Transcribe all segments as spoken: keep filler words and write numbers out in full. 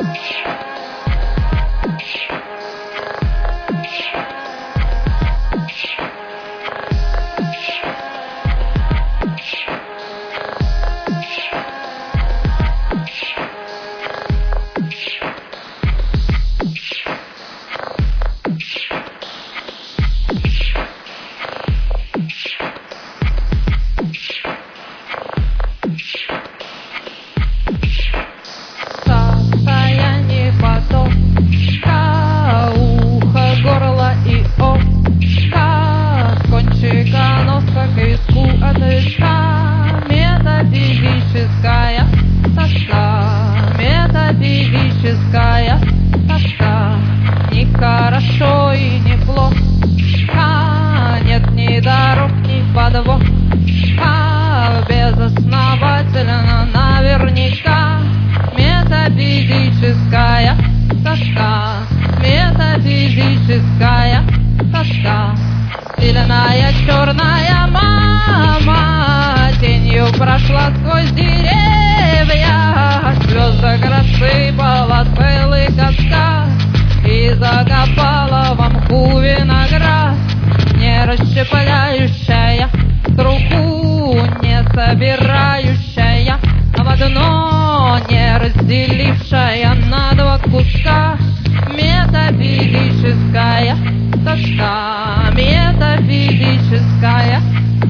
Метафизическая тоска, метафизическая тоска. Ни хорошо и не плохо, а нет ни дорог, ни подвох, а безосновательно наверняка. Метафизическая тоска, метафизическая тоска. Зеленая черная мама тенью прошла сквозь деревья, звездок рассыпала целый каскад и закопала в мху виноград. Не расщепляющая труху, не собирающая в одно, не разделившая на два куска. Метафизическая тоска, метафизическая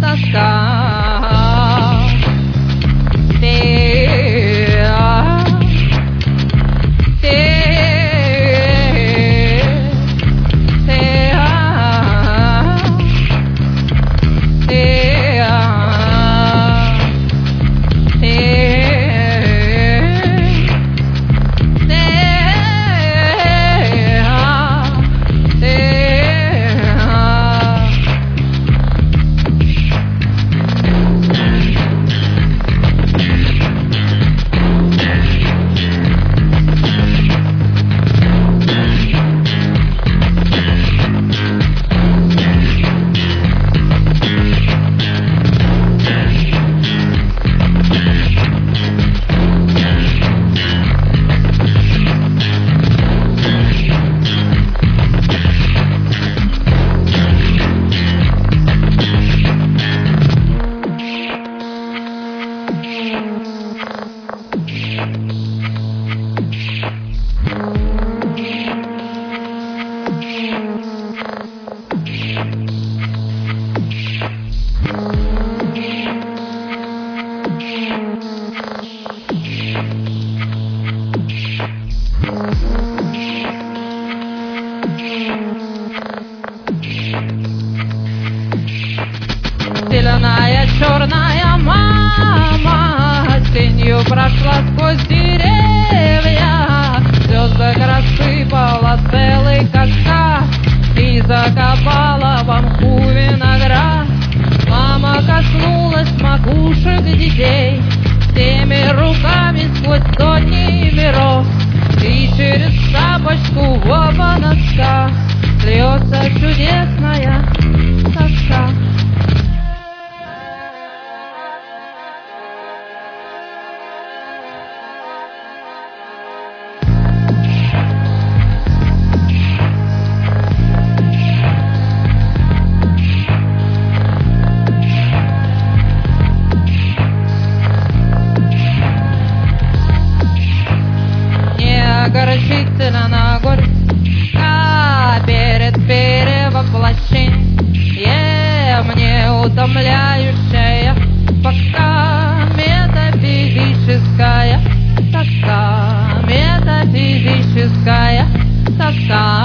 тоска. Ты, а, ты, ты, а, ты, а, ты, Зеленая черная мама тенью прошла сквозь деревья, звездок рассыпала целый каскад и закопала в мху виноград. Мама коснулась макушек детей всеми руками сквозь сотни миров, и через шапочку в оба носка льется чудесная тоска. Огорчительно на горе, а перед перевоплощением мне утомляющая пока метафизическая тоска, метафизическая тоска.